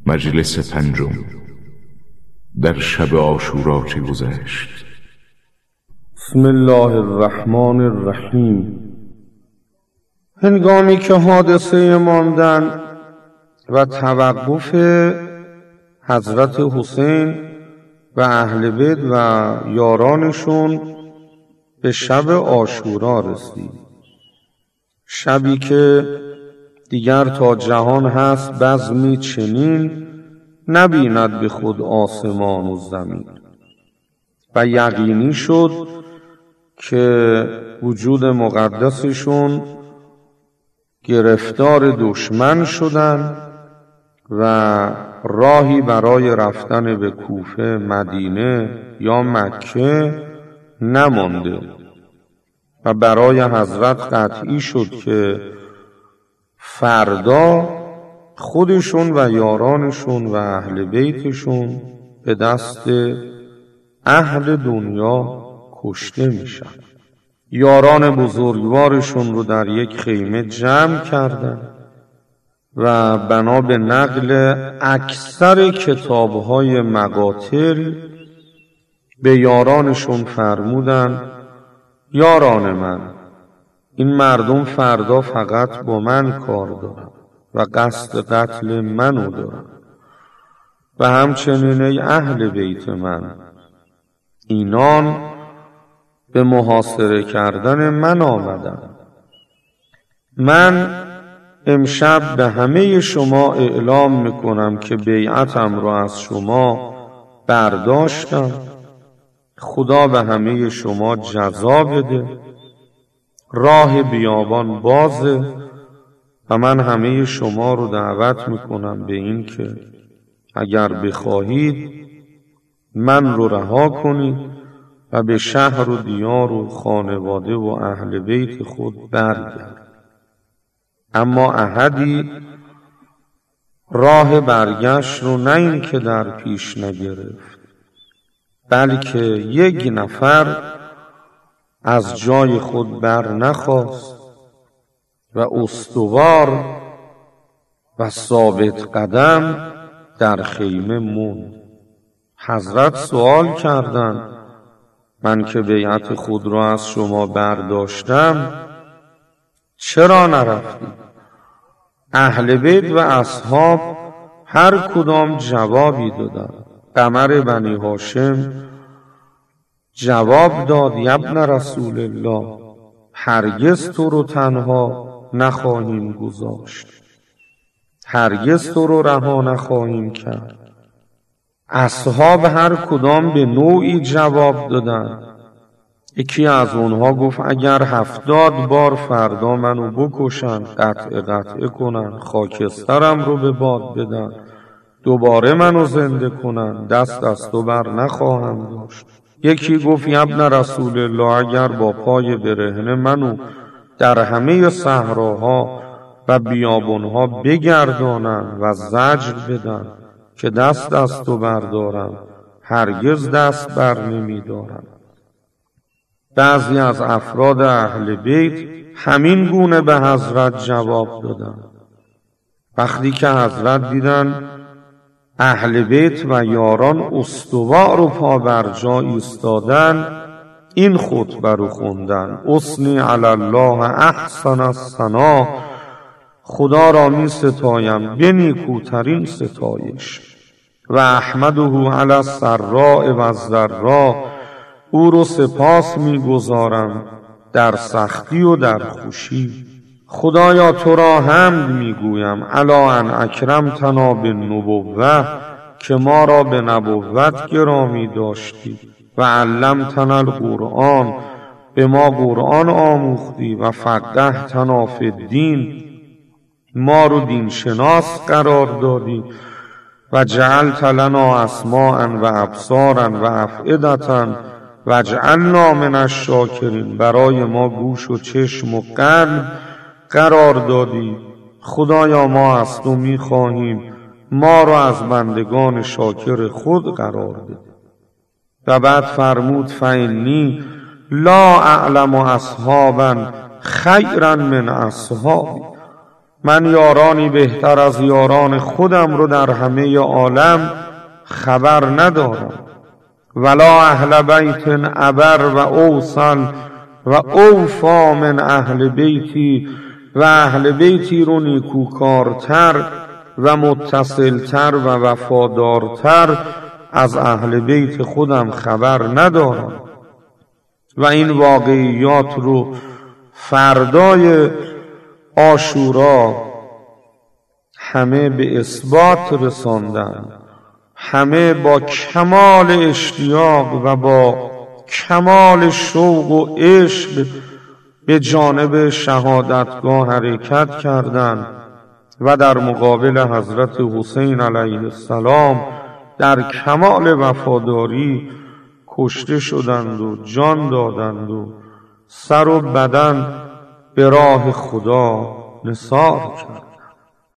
مجلس پنجم. در شب عاشورا چه گذشت؟ بسم الله الرحمن الرحیم. هنگامی که حادثه ماندن و توقف حضرت حسین و اهل بیت و یارانشون به شب عاشورا رسید، شبی که دیگر تا جهان هست بزمی چنین نبیند به خود آسمان و زمین، و یقینی شد که وجود مقدسشون گرفتار دشمن شدن و راهی برای رفتن به کوفه، مدینه یا مکه نمانده و برای حضرت قطعی شد که فردا خودشون و یارانشون و اهل بیتشون به دست اهل دنیا کشته میشن. یاران بزرگوارشون رو در یک خیمه جمع کردن و بنا به نقل اکثر کتاب‌های مقاتل به یارانشون فرمودن: یاران من، این مردم فردا فقط با من کار دارن و قصد قتل منو دارن، و همچنین ای اهل بیت من، اینان به محاصره کردن من آمدن. من امشب به همه شما اعلام میکنم که بیعتم را از شما برداشتم. خدا به همه شما جزا بده. راه بیابان بازه و من همه شما رو دعوت میکنم به این که اگر بخواهید من رو رها کنید و به شهر و دیار و خانواده و اهل بیت خود برگردید. اما احدی راه برگشت رو نه این که در پیش نگرفت، بلکه یک نفر از جای خود بر نخاست و استوار و ثابت قدم در خیمه موند. حضرت سوال کردند: من که بیعت خود را از شما برداشتم چرا نرفتید؟ اهل بیت و اصحاب هر کدام جوابی دادند. قمر بنی هاشم جواب داد: ابن رسول الله، هرگز تو رو تنها نخواهیم گذاشت، هرگز تو رو رها نخواهیم کرد. اصحاب هر کدام به نوعی جواب دادن. یکی از اونها گفت: اگر 70 بار فردا منو بکشن، قطعه کنن، خاکسترم رو به باد بدن، دوباره منو زنده کنن، دست از تو بر نخواهم داشت. یکی گفت: ابن رسول الله، اگر با پای برهنه منو در همه صحراها و بیابانها بگردانن و زجر بدن که دست از تو بردارم، هرگز دست بر نمی دارم. بعضی از افراد اهل بیت همین گونه به حضرت جواب دادن. وقتی که حضرت دیدن اهل بیت و یاران استوار و پا بر جا ایستادن، این خطبه رو خوندن: اثنی علی الله احسن الثنا، خدا را می ستایم به نیکوترین ستایش، و احمده علی السراء و الضراء، او رو سپاس می گذارم در سختی و در خوشی. خدایا تو را حمد می گویم علی ان اکرمتنا بالنبوة، که ما را به نبوت گرامی داشتی، و علمتنا القرآن، به ما قرآن آموختی، و فقهتنا فی الدین، ما رو دین شناس قرار دادی، و جعلت لنا اسماعا و ابصارا و افئدة و جعلنا من الشاکرین، برای ما گوش و چشم و قلب قرار دادی. خدایا ما از تو می خواهیم ما را از بندگان شاکر خود قرار بده. و بعد فرمود: فإنی لا اعلم اصحابا خیرا من اصحابی، من یارانی بهتر از یاران خودم رو در همه عالم خبر ندارم. ولا اهل بیت ابر و اوصل و اوفا من اهل بیتی، و اهل بیتی رو نیکوکارتر و متصلتر و وفادارتر از اهل بیت خودم خبر ندارم. و این واقعیات رو فردای عاشورا همه به اثبات رساندن، همه با کمال اشتیاق و با کمال شوق و عشق به جانب شهادتگاه حرکت کردند و در مقابل حضرت حسین علیه السلام در کمال وفاداری کشته شدند و جان دادند و سر و بدن به راه خدا نثار کرد.